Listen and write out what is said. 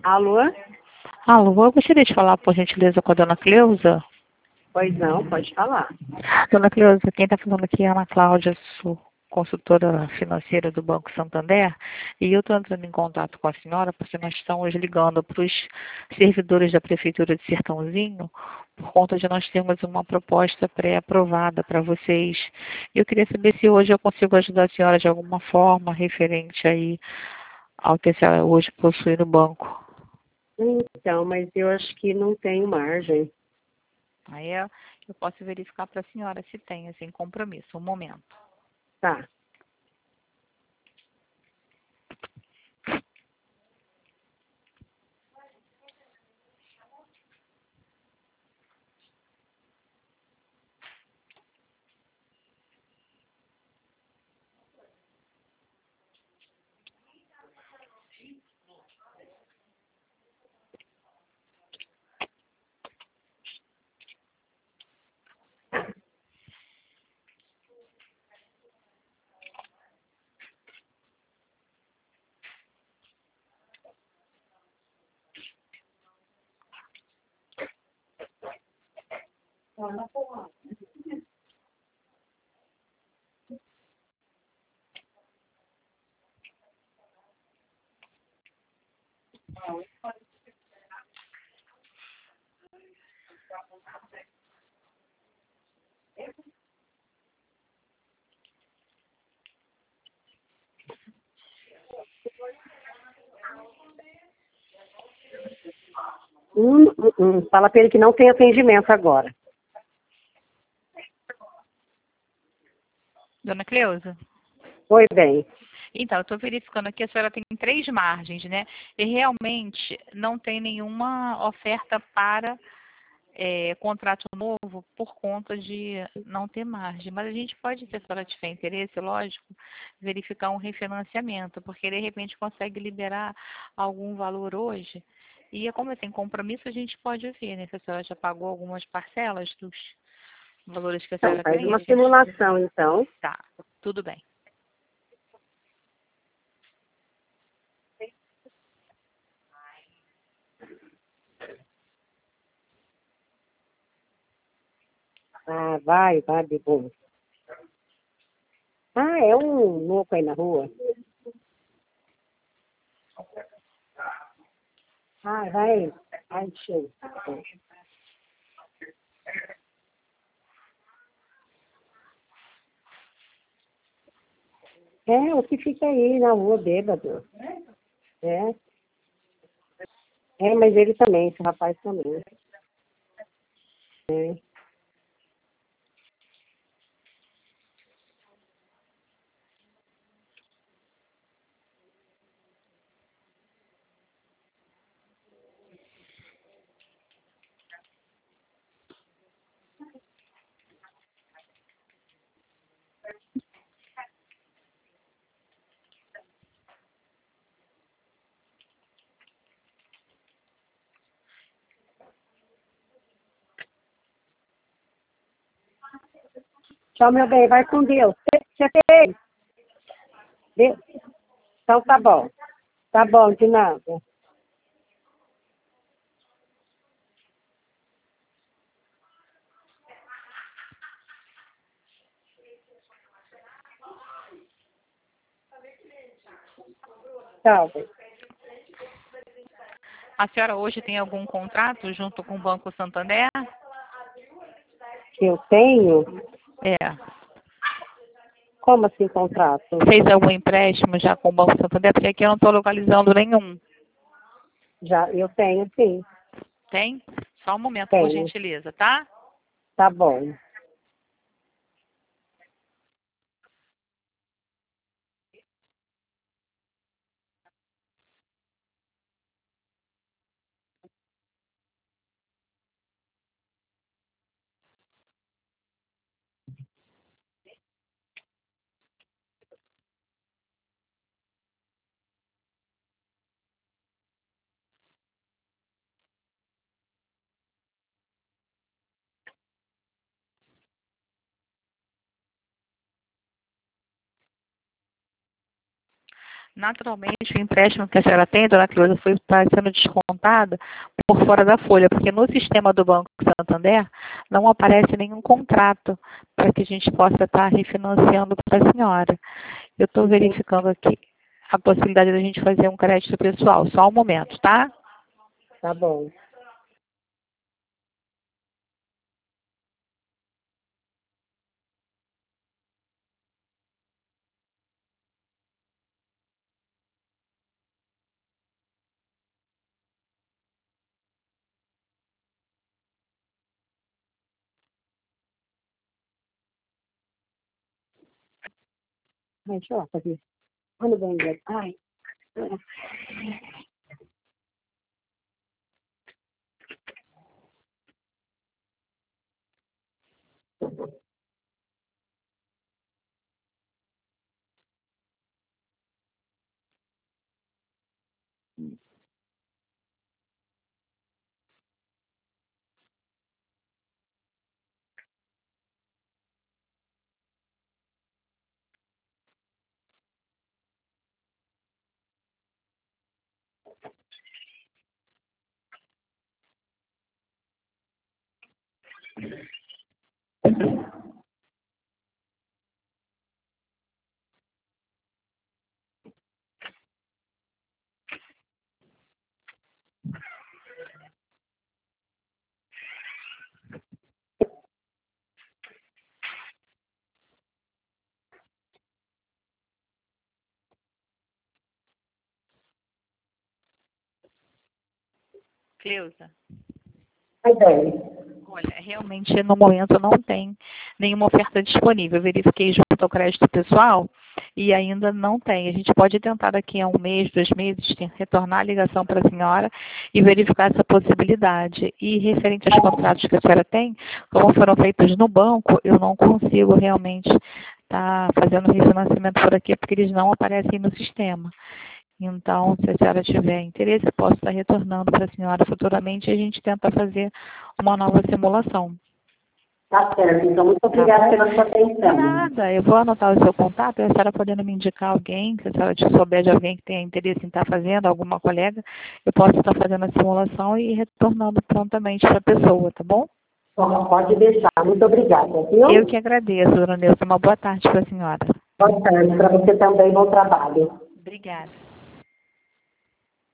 Alô? Alô, eu gostaria de falar, por gentileza, com a dona Cleusa. Pois não, pode falar. Dona Cleusa, quem está falando aqui é a Ana Cláudia, sou consultora financeira do Banco Santander, e eu estou entrando em contato com a senhora porque nós estamos ligando para os servidores da Prefeitura de Sertãozinho por conta de nós termos uma proposta pré-aprovada para vocês. Eu queria saber se hoje eu consigo ajudar a senhora de alguma forma referente aí ao que a senhora hoje possui no banco. Então, mas eu acho que não tenho margem. Aí eu posso verificar para a senhora se tem, assim, compromisso. Um momento. Tá. Fala para ele que não tem atendimento agora. Dona Cleusa? Oi, bem. Então, eu estou verificando aqui, a senhora tem 3 margens, né? E realmente não tem nenhuma oferta para contrato novo por conta de não ter margem. Mas a gente pode, se a senhora tiver interesse, lógico, verificar um refinanciamento, porque de repente consegue liberar algum valor hoje. E como tem compromisso, a gente pode ver, né? Se a senhora já pagou algumas parcelas dos valores que a Então, senhora faz tem. uma simulação, então. Tá, tudo bem. Ah, vai, bom. Ah, é um louco aí na rua? Ah, vai. Ai, show. É, o que fica aí na rua, bêbado. É. É, mas ele também, esse rapaz também. É. Tchau, meu bem, vai com Deus. Você fez? Então tá bom. Tá bom, de nada. Tchau, bem. A senhora hoje tem algum contrato junto com o Banco Santander? Eu tenho? É. Como assim contrato? Fez algum empréstimo já com o Banco Santander? Porque aqui eu não estou localizando nenhum. Já, eu tenho, sim. Tem? Só um momento, por Tenho. gentileza, tá? Tá bom. Naturalmente, o empréstimo que a senhora tem, dona Cleusa, está sendo descontado por fora da folha, porque no sistema do Banco Santander não aparece nenhum contrato para que a gente possa estar refinanciando para a senhora. Eu estou verificando aqui a possibilidade da gente fazer um crédito pessoal. Só um momento, tá? Tá bom. Ai, deixa eu lá, fazer. Olha bem, ai. Cleusa. Ai, bem. Olha, realmente no momento não tem nenhuma oferta disponível. Eu verifiquei junto ao crédito pessoal e ainda não tem. A gente pode tentar daqui a 1 mês, 2 meses, retornar a ligação para a senhora e verificar essa possibilidade. E referente aos contratos que a senhora tem, como foram feitos no banco, eu não consigo realmente estar fazendo refinanciamento por aqui porque eles não aparecem no sistema. Então, se a senhora tiver interesse, eu posso estar retornando para a senhora futuramente e a gente tenta fazer uma nova simulação. Tá certo. Então, muito obrigada pela sua atenção. Nada, eu vou anotar o seu contato, e a senhora podendo me indicar alguém, se a senhora souber de alguém que tenha interesse em estar fazendo, alguma colega, eu posso estar fazendo a simulação e retornando prontamente para a pessoa, tá bom? Pode deixar. Muito obrigada, viu? Eu que agradeço, dona Neuza. Uma boa tarde para a senhora. Boa tarde. Para você também, bom trabalho. Obrigada.